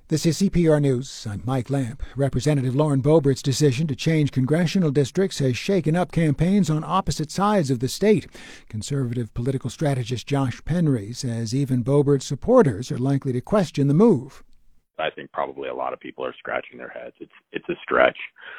This is CPR News. I'm Mike Lamp. Representative Lauren Boebert's decision to change congressional districts has shaken up campaigns on opposite sides of the state. Conservative political strategist Josh Penry says even Boebert's supporters are likely to question the move. I think probably a lot of people are scratching their heads. It's a stretch,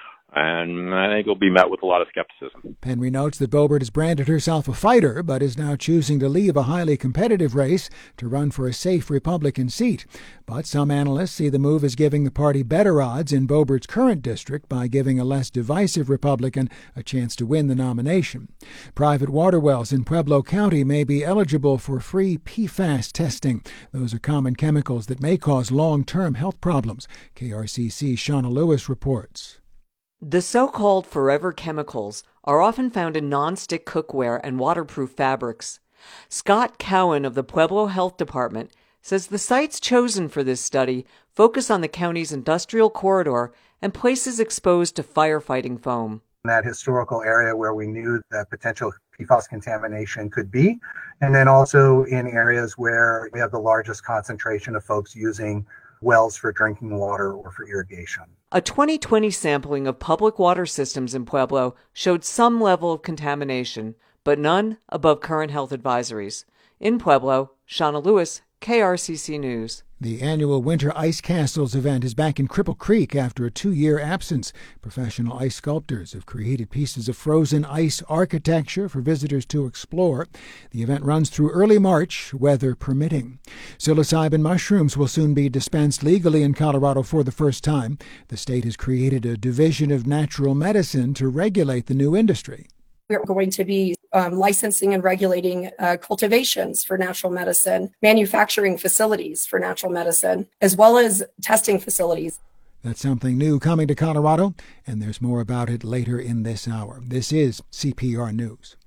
and I think it'll be met with a lot of skepticism. Penry notes that Boebert has branded herself a fighter, but is now choosing to leave a highly competitive race to run for a safe Republican seat. But some analysts see the move as giving the party better odds in Boebert's current district by giving a less divisive Republican a chance to win the nomination. Private water wells in Pueblo County may be eligible for free PFAS testing. Those are common chemicals that may cause long-term health problems. KRCC's Shauna Lewis reports. The so-called forever chemicals are often found in non-stick cookware and waterproof fabrics. Scott Cowan of the Pueblo Health Department says the sites chosen for this study focus on the county's industrial corridor and places exposed to firefighting foam. That historical area where we knew that potential PFAS contamination could be, and then also in areas where we have the largest concentration of folks using wells for drinking water or for irrigation. A 2020 sampling of public water systems in Pueblo showed some level of contamination, but none above current health advisories. In Pueblo, Shauna Lewis, KRCC News. The annual Winter Ice Castles event is back in Cripple Creek after a 2-year absence. Professional ice sculptors have created pieces of frozen ice architecture for visitors to explore. The event runs through early March, weather permitting. Psilocybin mushrooms will soon be dispensed legally in Colorado for the first time. The state has created a division of natural medicine to regulate the new industry. We're going to be licensing and regulating cultivations for natural medicine, manufacturing facilities for natural medicine, as well as testing facilities. That's something new coming to Colorado, and there's more about it later in this hour. This is CPR News.